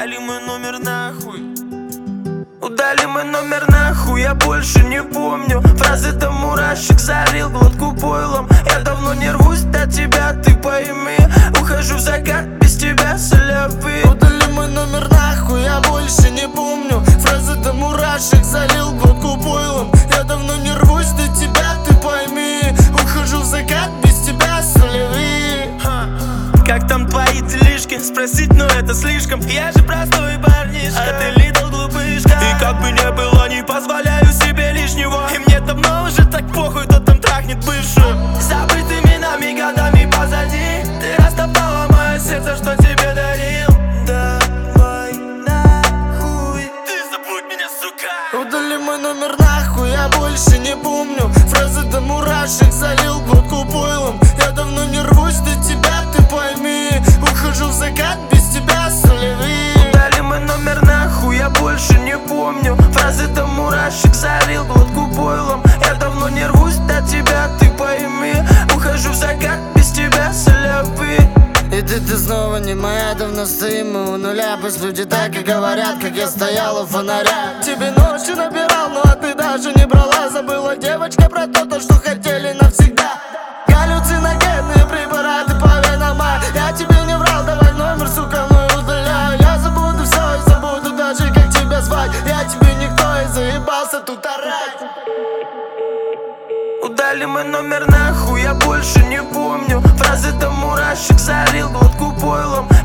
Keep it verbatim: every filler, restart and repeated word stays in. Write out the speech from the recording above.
Удали мой номер нахуй. Удали мой номер нахуй, я больше не помню фразы, до мурашек залил глотку пойлом. Я давно не рвусь до тебя, ты пойми. Ухожу в закат, без тебя солявы. Удали мой номер нахуй, я больше не помню фразы, до мурашек залил глотку пойлом. Я давно не рвусь до тебя, ты пойми. Ухожу в закат, без тебя солявы. Как там твои делишки? Спросить, но это слишком. Я же простой парнишка, а ты литл глупышка. И как бы не было, не позволяю себе лишнего. И мне давно уже так похуй, кто там трахнет бывшую. Забытыми нами годами позади. Ты растоптала мое сердце, что тебе дарил. Давай нахуй, ты забудь меня, сука. Удали мой номер нахуй, я больше не помню фразы, до мурашек залил глотку пойлом. Я давно не рвусь до тебя, ты пойми. Ухожу в закат, без тебя солевые. Удали мой номер нахуй, я больше не помню фразы, до мурашек залил глотку пойлом. Я давно не рвусь до тебя, ты пойми. Ухожу в закат, без тебя солявы. И ты, ты снова не моя, давно стоим мы у нуля. Пусть люди так и говорят, как я стоял у фонаря. Тебе ночью набирал, но а ты даже не брала. Забыла, девочка, про то, то, что хотели навсегда. Галлюциногенные препараты по венам. Я тебе не врал, давай номер, сука, мой удаляю. Я забуду все и забуду даже, как тебя звать. Я тебе никто и заебался тут орать. Удали мой номер нахуй, я больше не помню фразы, до мурашек залил глотку пойлом.